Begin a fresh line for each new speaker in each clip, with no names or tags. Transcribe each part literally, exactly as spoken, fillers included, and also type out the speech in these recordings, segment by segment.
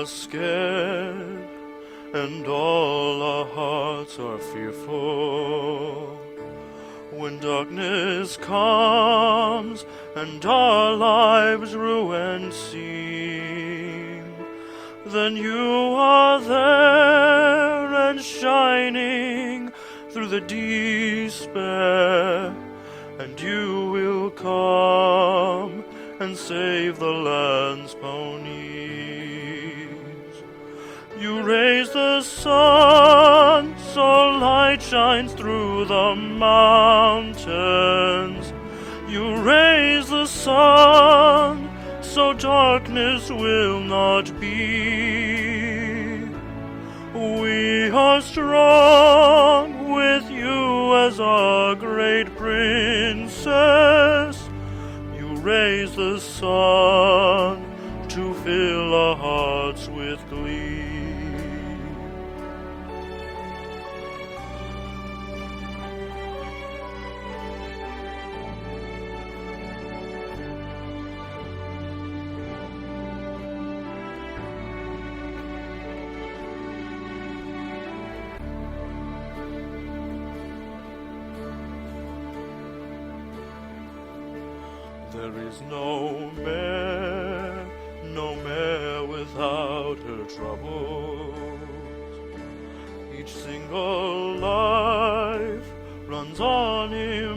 are scared, and all our hearts are fearful. When darkness comes and our lives ruined seem, then you are there and shining through the despair, and you will come and save the land's ponies. You raise the sun so light shines through the mountains. You raise the sun so darkness will not be. We are strong with you as our great princess. You raise the sun to fill our hearts with glee. There is no mare, no mare without her troubles. Each single life runs on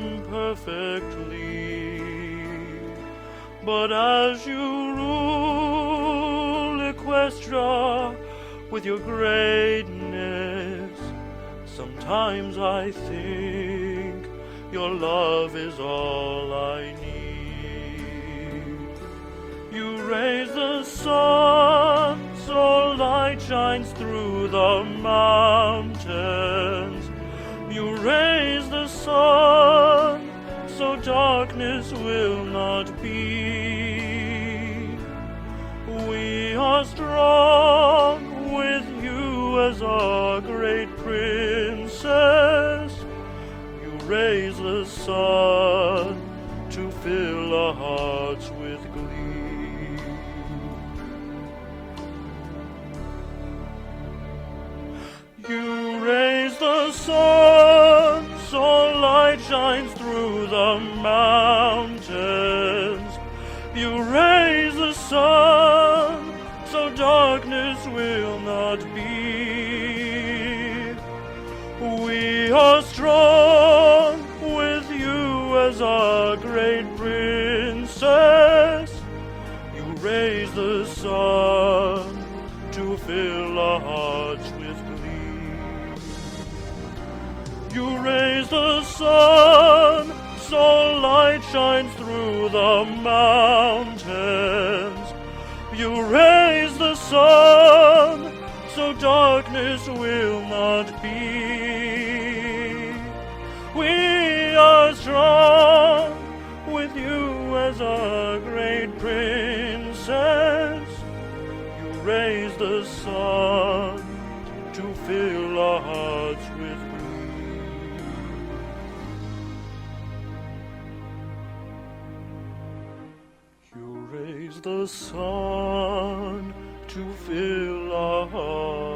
imperfectly. But as you rule Equestria with your greatness, sometimes I think your love is all I need. You raise the sun so light shines through the mountains. You raise the sun so darkness will not be. We are strong with you as our great princess. You raise the sun to fill our hearts with glee. You raise the sun so light shines through the mountains. You raise the sun so darkness will not be. We are strong with you as our great princess. You raise the sun to fill our hearts with glee. You raise the sun so light shines through the mountains. You raise the sun so darkness will not be. We are strong with you as our great princess. You raise the sun to fill our hearts with glee. You raise the sun to fill our hearts